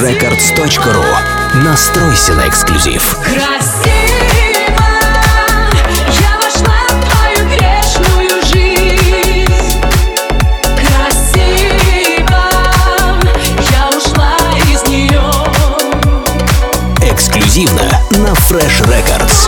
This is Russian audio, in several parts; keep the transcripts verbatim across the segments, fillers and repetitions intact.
рекордс точка ру. Настройся на эксклюзив. Красиво я вошла в твою грешную жизнь. Красиво я ушла из нее. Эксклюзивно на Fresh Records.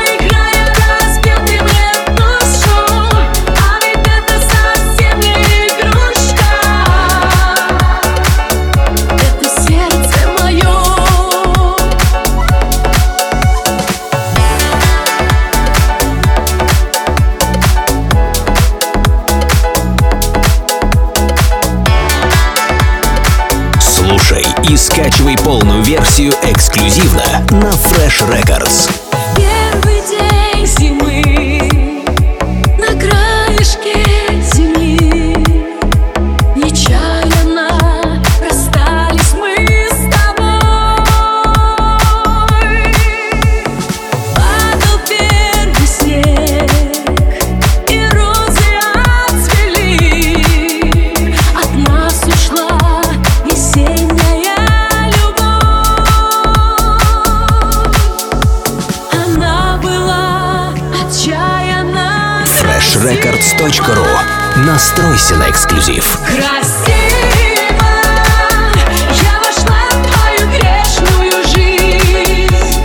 Слушай и скачивай полную версию эксклюзивно на Fresh Records. Первый день зимы на краешке земли, нечаянно расстались мы с тобой. Падал первый снег, и розы отцвели. От нас ушла весенняя любовь. Она была отчаянна. фреш рекордс точка ру. Настройся на эксклюзив. Красиво я вошла в твою грешную жизнь.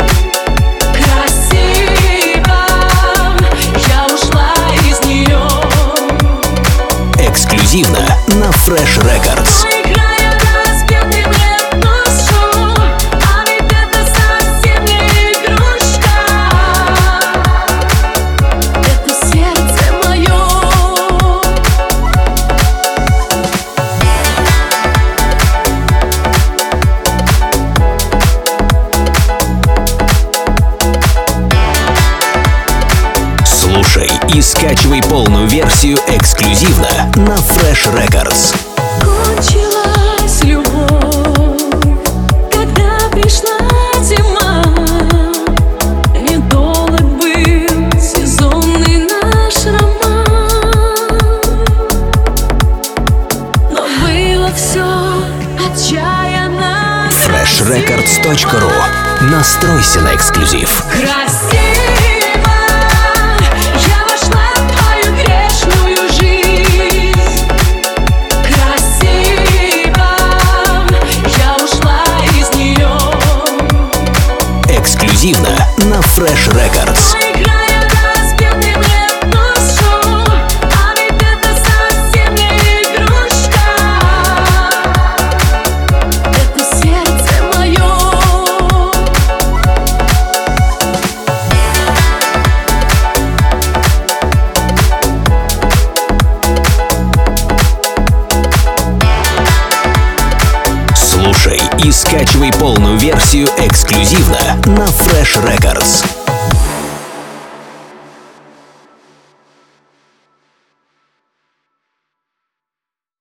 Красиво я ушла из нее. Эксклюзивно на Fresh Records. Играя разбитым носом, а ведь это совсем не игрушка. Это сердце мое. Слушай и скачивай полную версию эксклюзивно на Fresh Records. Кончилась любовь, когда пришла зима. Недолг был сезонный наш роман, но было все отчаянно. фреш рекордс точка ру. Настройся на эксклюзив. Красиво я вошла в твою грешную жизнь. Красиво я ушла из нее. Эксклюзивно на Fresh Records. Играя разбитым носом, а ведь это совсем не игрушка. Это сердце мое. Слушай и скачивай полную версию эксклюзивно на Fresh Records.